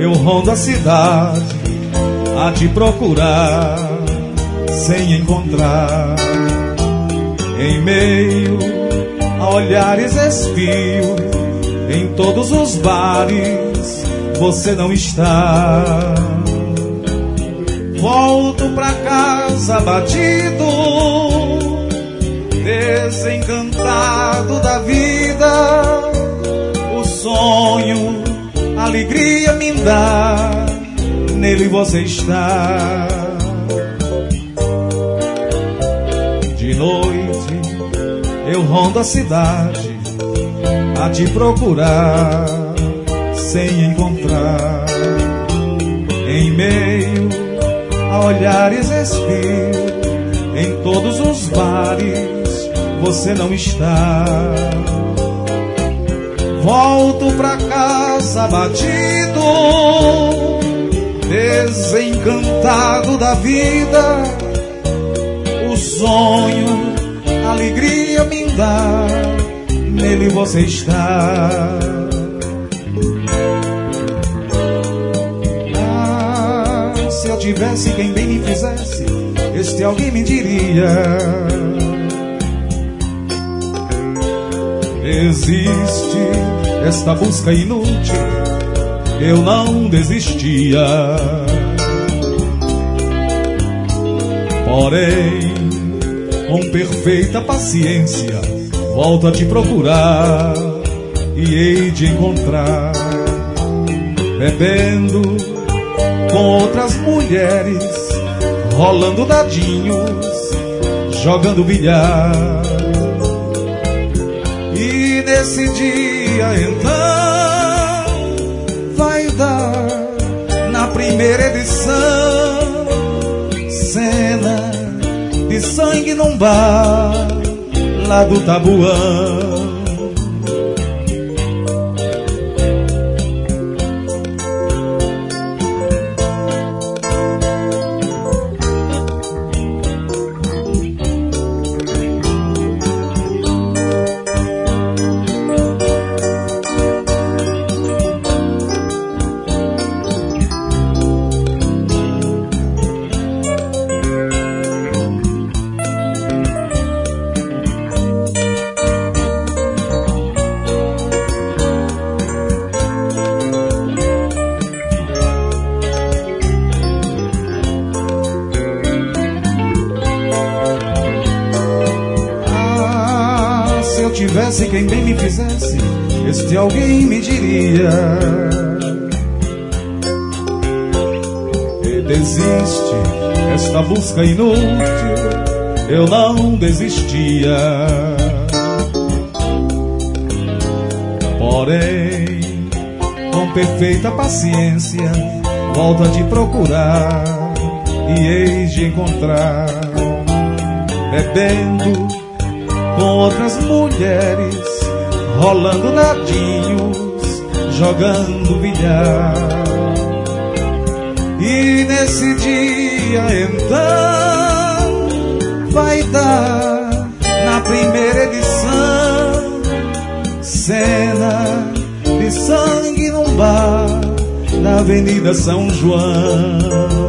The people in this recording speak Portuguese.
eu rondo a cidade a te procurar, sem encontrar. Em meio a olhares espio, em todos os bares você não está. Volto pra casa batido, desencantado da vida. O sonho, a alegria me dá, nele você está. De noite eu rondo a cidade a te procurar, sem encontrar. Em meio a olhares espio, em todos os bares você não está. Volto pra casa batido, desencantado da vida. O sonho, a alegria me dá, nele você está. Ah, se eu tivesse quem bem me fizesse, este alguém me diria: existe esta busca inútil, eu não desistia. Porém, com perfeita paciência, volto a te procurar e hei de encontrar, bebendo com outras mulheres, rolando dadinhos, jogando bilhar. E nesse dia então vai dar, na primeira edição, cena de sangue num bar lá do Tabuão. Se quem bem me fizesse, este alguém me diria: e desiste esta busca inútil, eu não desistia. Porém, com perfeita paciência, volto a te procurar e hei de encontrar, bebendo com outras mulheres, rolando dadinhos, jogando bilhar. E nesse dia então vai dar, na primeira edição, cena de sangue num bar na Avenida São João.